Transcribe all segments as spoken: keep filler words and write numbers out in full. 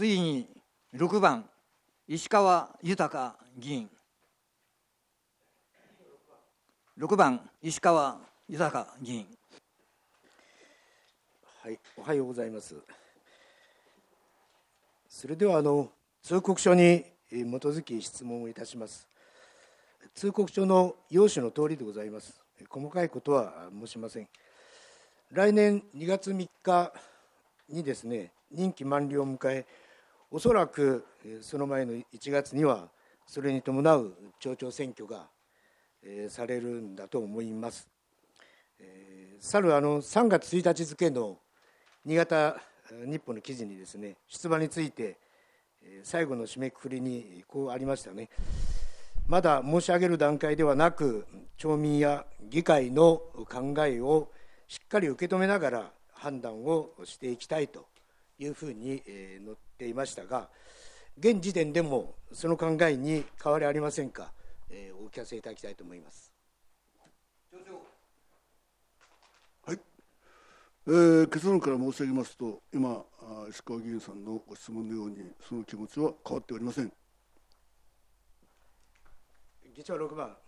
次にろくばん、石川豊議員。ろくばん、石川豊議員。 はい、おはようございます。それではあの通告書に基づき質問をいたします。通告書の要旨の通りでございます。細かいことは申しません。来年にがつみっかにですね、任期満了を迎え、おそらくその前のいちがつにはそれに伴う町長選挙がされるんだと思います。去るあのさんがつついたち付の新潟日報の記事にですね、出馬について最後の締めくくりにこうありましたね。まだ申し上げる段階ではなく、町民や議会の考えをしっかり受け止めながら判断をしていきたいというふうに載っていましたが、現時点でもその考えに変わりありませんか、お聞かせいただきたいと思います。 はい、えー、結論から申し上げますと、今、石川議員さんのご質問のように、その気持ちは変わっておりません。 議長ろくばん。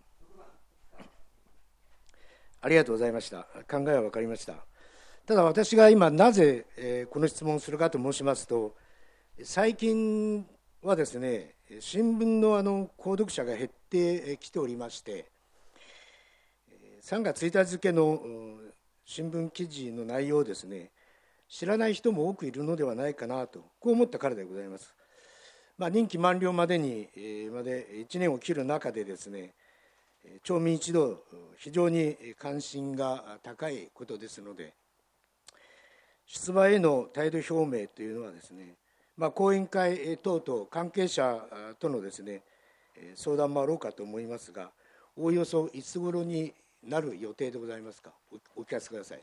ありがとうございました。考えは分かりました。ただ私が今なぜこの質問をするかと申しますと、最近はですね、新聞のあの購読者が減ってきておりまして、さんがつついたち付の新聞記事の内容をですね、知らない人も多くいるのではないかなと、こう思ったからでございます。まあ、任期満了までにまでいちねんを切る中でですね、町民一同非常に関心が高いことですので、出馬への態度表明というのはですね、まあ、後援会等々関係者とのですね、相談もあろうかと思いますが、おおよそいつ頃になる予定でございますか。お聞かせください。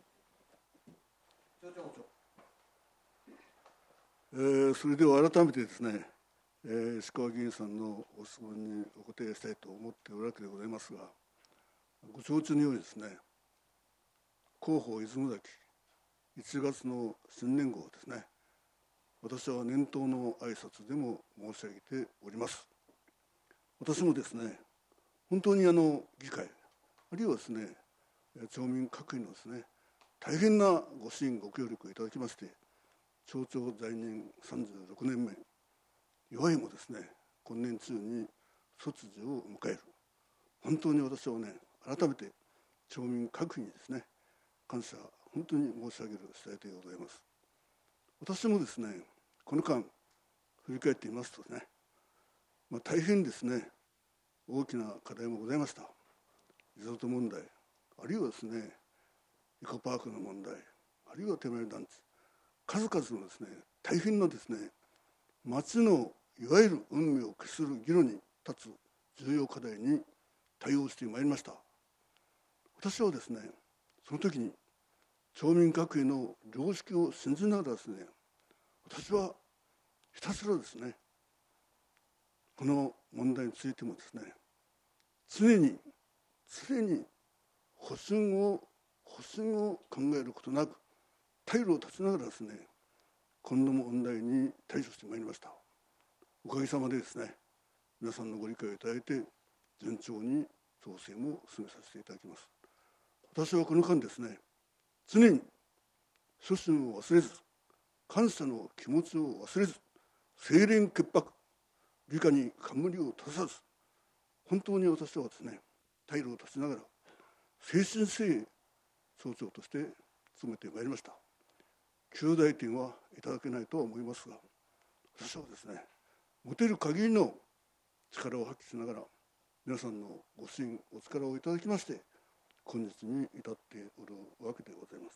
えー、それでは改めてですね、えー、石川議員さんのご質問にお答えしたいと思っておるわけでございますが、ご承知のようにですね、広報出雲崎いちがつの新年号ですね、私は年頭の挨拶でも申し上げております。私もですね、本当にあの議会、あるいはですね、町民各位のですね、大変なご支援、ご協力をいただきまして、町長在任さんじゅうろくねんめ、弱いもですね、今年中に卒業を迎える。本当に私はね、改めて町民各位にですね、感謝、本当に申し上げる次第でございます。私もですね、この間、振り返ってみますとね、まあ、大変ですね、大きな課題もございました。リゾート問題、あるいはですね、エコパークの問題、あるいは手前団地、数々のですね、大変なですね、町のいわゆる運命を決する議論に立つ重要課題に対応してまいりました。私はですね、その時に町民各位の良識を信じながらですね、私はひたすらですね、この問題についてもですね、常に常に保身を保身を考えることなく、退路を断ちながらですね、今度も問題に対処してまいりました。おかげさまでですね、皆さんのご理解をいただいて、順調に調整も進めさせていただきます。私はこの間ですね、常に初心を忘れず、感謝の気持ちを忘れず、清廉潔白、理科に冠を立たさず、本当に私はですね、退路を断ちながら、誠心誠意町長として務めてまいりました。及第点はいただけないとは思いますが、私はですね、持てる限りの力を発揮しながら、皆さんのご支援、お力をいただきまして、今日に至っておるわけでございます。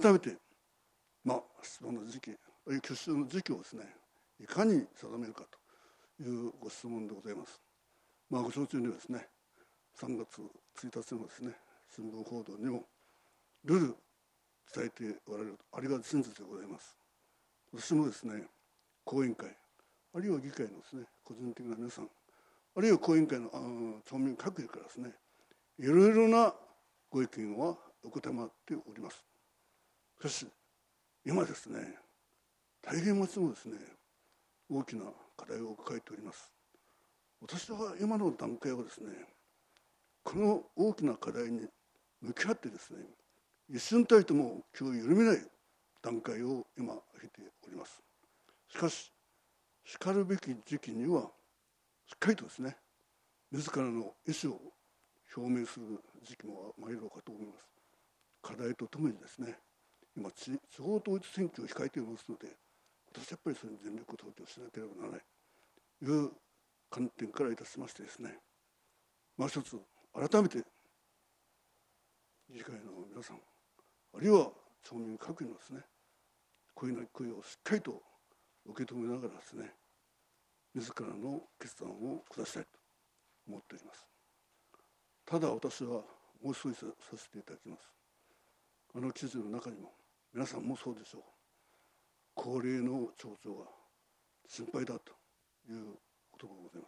改めて、まあ、出馬の時期、あるいは挙手の時期をですね、いかに定めるかというご質問でございます。まあ、ご承知のようにですね、さんがつついたちのですね、新聞報道にも、ルール伝えておられる、あれが真実でございます。私もですね、後援会、あるいは議会のですね、個人的な皆さん、あるいは後援会の町民各位からですね、いろいろなご意見は承っております。しかし、今ですね、 大変町もですね、大きな課題を抱えております。私は今の段階はですね、この大きな課題に向き合ってですね、一瞬たりとも気を緩めない段階を今経ております。しかし、しかるべき時期にはしっかりとですね、自らの意思を表明する時期も参ろうかと思います。課題とともにですね、今地方統一選挙を控えていますので、私はやっぱりそれに全力投球しなければならないという観点からいたしましてですね、まあ一つ改めて議会の皆さん、あるいは町民各位のですね、声なき声をしっかりと受け止めながらですね、自らの決断を下したいと思っております。ただ私はもう一つさせていただきます。あの記事の中にも、皆さんもそうでしょう、高齢の町長が心配だということがございます。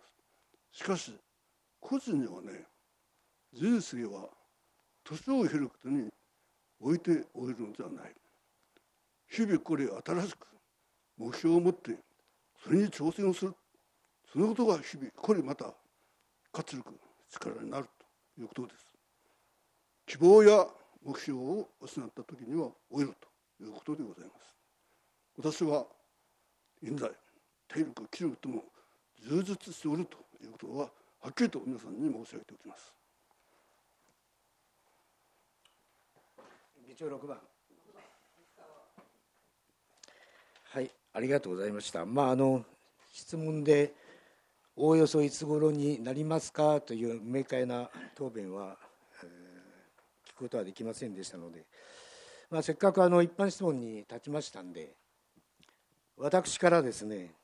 しかし個人にはね、人生は年を経ることに置いておえるのではない。日々これ新しく目標を持ってそれに挑戦をする、そのことが日々これまた活力、力になるということです。希望や目標を失った時には老いるということでございます。私は現在体力、気力とも充実しておるということははっきりと皆さんに申し上げておきます。 議長ろくばん。はい、ありがとうございました。まああの質問でおおよそいつ頃になりますかという明快な答弁は、えー、聞くことはできませんでしたので、まあ、せっかくあの一般質問に立ちましたんで、私からですね、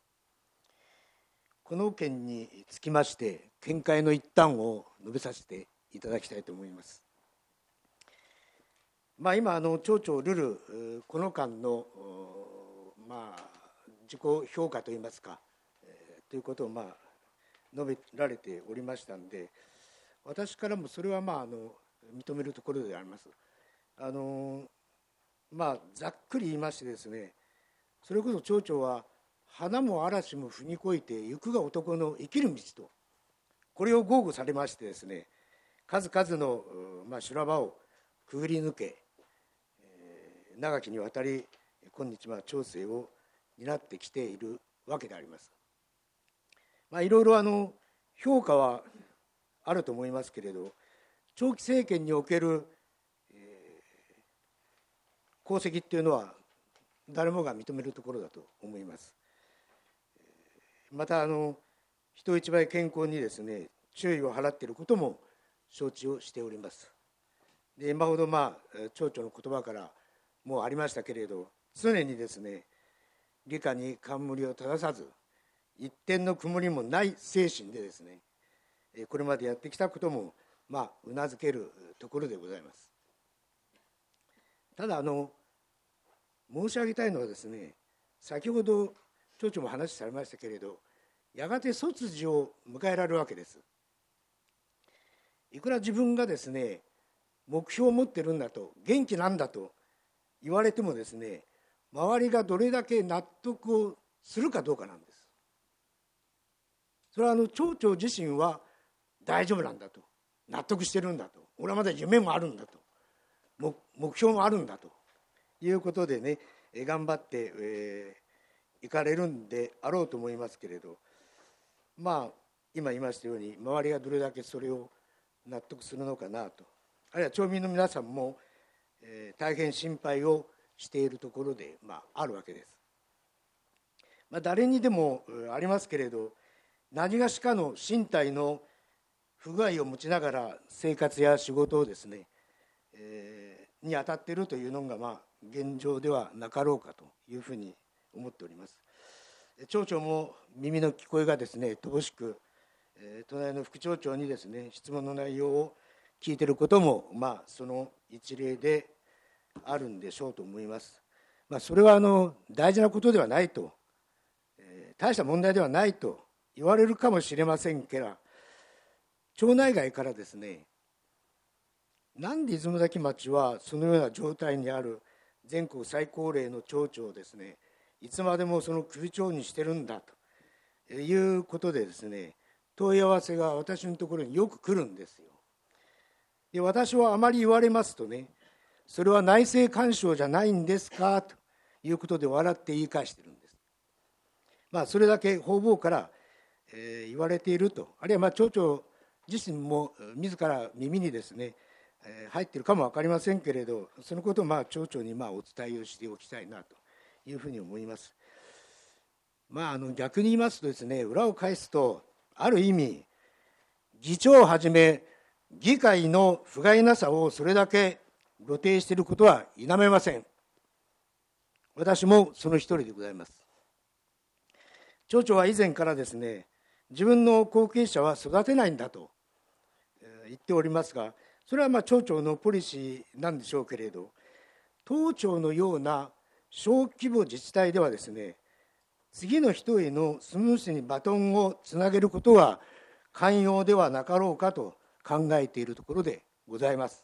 この件につきまして見解の一端を述べさせていただきたいと思います。まあ、今あの町長ルルこの間のまあ自己評価といいますか、えー、ということをまあ述べられておりましたんで、私からもそれはまああの認めるところであります。あのまあざっくり言いましてですね、それこそ町長は花も嵐も踏み越えて行くが男の生きる道と、これを豪語されましてですね、数々の、まあ、修羅場をくぐり抜け、えー、長きにわたり今日は町政を担ってきているわけであります。まあ、いろいろあの評価はあると思いますけれど、長期政権における、えー、功績っていうのは誰もが認めるところだと思います。またあの人一倍健康にですね注意を払っていることも承知をしております。で今ほどまあ町長の言葉からもうありましたけれど、常にですね理科に冠を正さず一点の曇りもない精神でですねこれまでやってきたこともまあうなずけるところでございます。ただあの申し上げたいのはですね、先ほど町長も話されましたけれど、やがて卒時を迎えられるわけです。いくら自分がですね目標を持ってるんだと、元気なんだと言われてもですね、周りがどれだけ納得をするかどうかなんです。それはあの町長自身は大丈夫なんだと、納得してるんだと、俺はまだ夢もあるんだと、目標もあるんだということでね、頑張って、えー行かれるんであろうと思いますけれど、まあ今言いましたように周りがどれだけそれを納得するのかなと、あるいは町民の皆さんも、えー、大変心配をしているところで、まあ、あるわけです。まあ、誰にでもありますけれど、何がしかの身体の不具合を持ちながら生活や仕事をですね、えー、に当たっているというのがまあ現状ではなかろうかというふうに思っております。町長も耳の聞こえがですね乏しく、えー、隣の副町長にですね質問の内容を聞いていることもまあその一例であるんでしょうと思います。まあ、それはあの大事なことではないと、えー、大した問題ではないと言われるかもしれませんけど、町内外からですね、なんで出雲崎町はそのような状態にある全国最高齢の町長をですねいつまでもその首長にしてるんだということでですね、問い合わせが私のところによく来るんですよ。で、私はあまり言われますとね、それは内政干渉じゃないんですかということで笑って言い返しているんです。まあ、それだけ方々から、えー、言われていると、あるいはまあ町長自身も自ら耳にですね、えー、入っているかも分かりませんけれど、そのことをまあ町長にまあお伝えをしておきたいなというふうに思います。まあ、あの逆に言いますとですね、裏を返すと、ある意味議長をはじめ議会の不甲斐なさをそれだけ露呈していることは否めません。私もその一人でございます。町長は以前からですね、自分の後継者は育てないんだと言っておりますが、それはまあ町長のポリシーなんでしょうけれど、当町のような小規模自治体ではですね、次の人へのスムーズにバトンをつなげることは寛容ではなかろうかと考えているところでございます。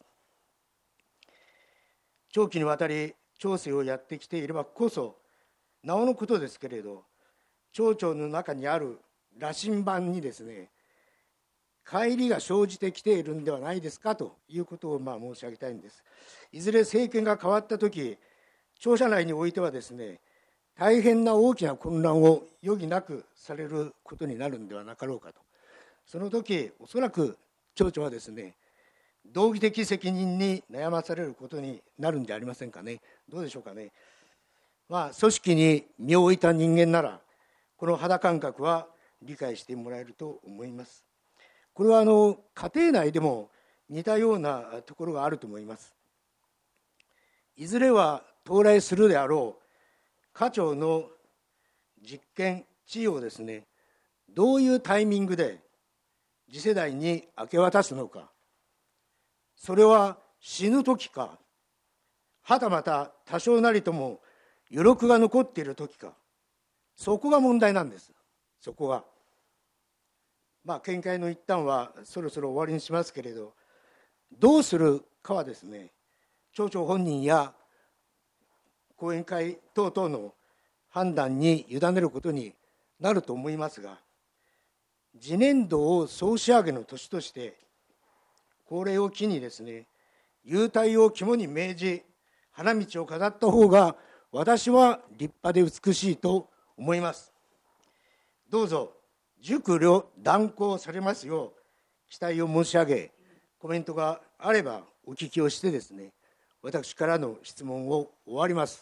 長期にわたり町政をやってきていればこそなおのことですけれど、町長の中にある羅針盤にですね、乖離が生じてきているんではないですかということをまあ申し上げたいんです。いずれ政権が変わったとき、庁舎内においてはですね、大変な大きな混乱を余儀なくされることになるんではなかろうかと。その時おそらく町長はですね、道義的責任に悩まされることになるんじゃありませんかね。どうでしょうかね。まあ、組織に身を置いた人間ならこの肌感覚は理解してもらえると思います。これはあの家庭内でも似たようなところがあると思います。いずれは到来するであろう課長の実権地位をですね、どういうタイミングで次世代に明け渡すのか、それは死ぬ時か、はたまた多少なりとも余力が残っている時か、そこが問題なんです。そこがまあ見解の一端はそろそろ終わりにしますけれど、どうするかはですね、町長本人や後援会等々の判断に委ねることになると思いますが、次年度を総仕上げの年としてこれを機にですね、優待を肝に銘じ花道を飾った方が私は立派で美しいと思います。どうぞ熟慮断行されますよう期待を申し上げ、コメントがあればお聞きをしてですね、私からの質問を終わります。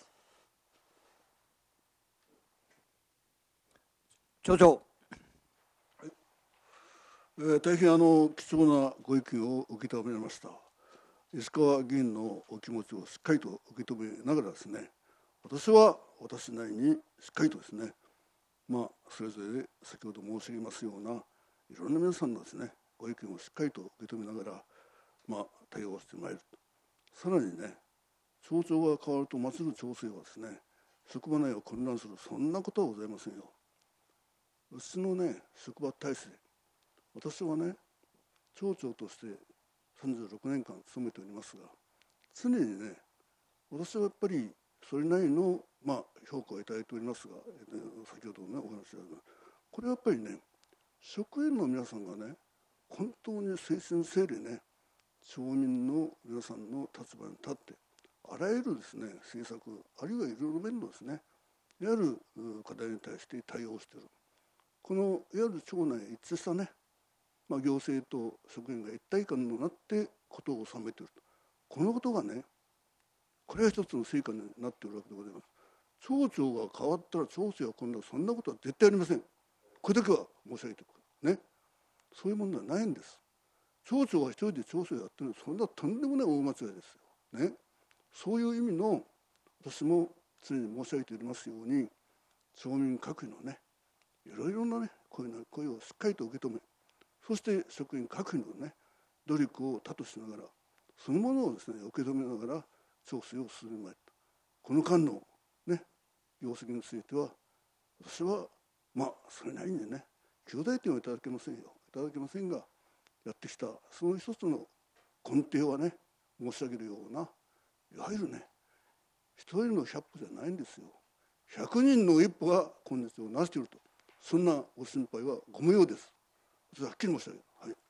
町長。 えー、大変あの貴重なご意見を受け止めました。石川議員のお気持ちをしっかりと受け止めながらですね、私は私なりにしっかりとですね、まあ、それぞれ先ほど申し上げますようないろんな皆さんのですね、ご意見をしっかりと受け止めながら、まあ、対応してまいると。さらにね、町長が変わると町の町政はですね、職場内を混乱する、そんなことはございませんよ。うちのね、職場体制、私はね、町長としてさんじゅうろくねんかん務めておりますが、常にね、私はやっぱりそれなりの、まあ、評価をいただいておりますが、先ほどね、お話ししたこれはやっぱりね、職員の皆さんがね、本当に誠心誠意ね、町民の皆さんの立場に立って、あらゆるですね、政策、あるいはいろいろ面のですね、いわゆる課題に対して対応している。このいわゆる町内一致したね、まあ、行政と職員が一体感になってことを収めていると。このことがね、これは一つの成果になっているわけでございます。町長が変わったら町政は今度はそんなことは絶対ありません。これだけは申し上げておくね。そういうものはないんです。町長が一人で町政をやってるのはそんなとんでもない大間違いですよ。ね。そういう意味の私も常に申し上げておりますように、町民各位のね、いろいろなね、声の声をしっかりと受け止め、そして職員各位のね、努力を多としながら、そのものをですね、受け止めながら町政を進めまいった。この間のね、業績については、私はまあそれなりにね、兄弟点はいただけませんよ、いただけませんが、やってきたその一つの根底はね、申し上げるような、いわゆるね、一人の百歩じゃないんですよ。 ひゃくにんの一歩が今日を成していると、そんなお心配はご無用です。それははっきり申し上げます。はい。